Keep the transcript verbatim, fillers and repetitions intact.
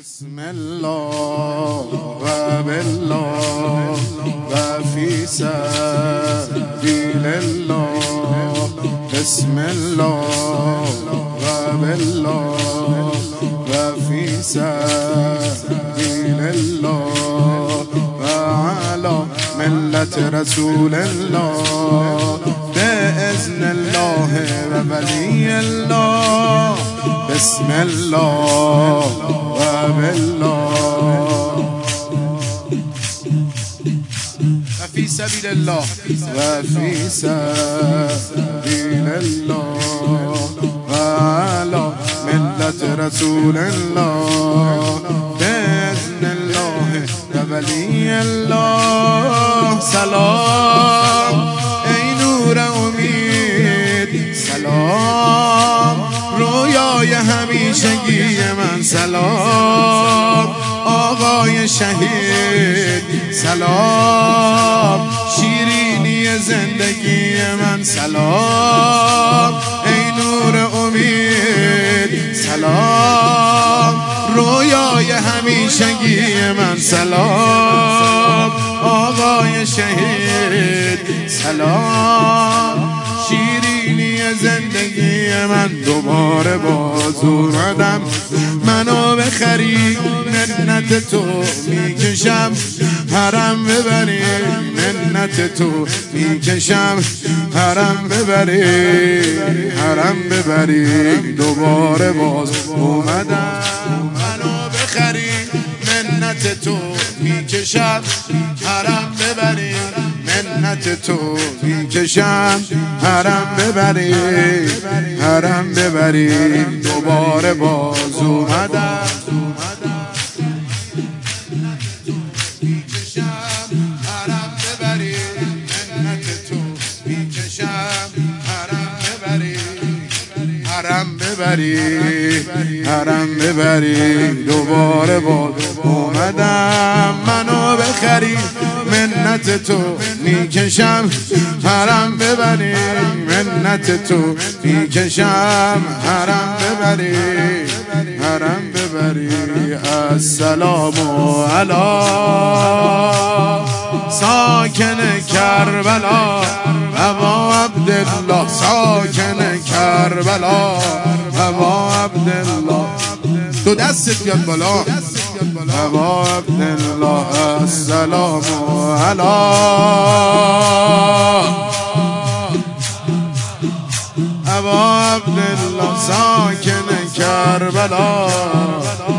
بسم الله و بالله و فی سبیل الله. بسم الله و بالله و فی سبیل الله و علی ملت رسول الله باذن الله و ولی الله. بسم الله و بالله و فی سبیل الله و فی سبیل الله و علی ملت رسول الله باذن الله و ولی الله. سلام ای نور امید، سلام رویای همیشگی من، سلام آقای شهید، سلام شیرینی زندگی من، سلام ای نور امید، سلام رویای همیشگی من، سلام آقای شهید، سلام شیرینی زندگی من. دوباره باز اومدم منو بخری، منت تو میکشم حرم ببری، منت تو میکشم حرم ببری، حرم ببری. دوباره باز اومدم منو بخری، منت تو میکشم حرم ببری، منت تو میکشم حرم ببری، حرم ببری. دوباره باز اومدم میکشم حرم ببری، منت تو میکشم حرم ببری، حرم ببری، حرم ببری. دوباره باز اومدم منو بخری، منت تو میکشم حرم ببری، منت تو میکشم حرم ببری، حرم ببری. السلام علی ساکن کربلا ابا عبدالله، ساکن کربلا ابا عبدالله. تو دستت بیاد بالا ابا عبدالله. السلام علی ابا عبدالله ساکن کربلا.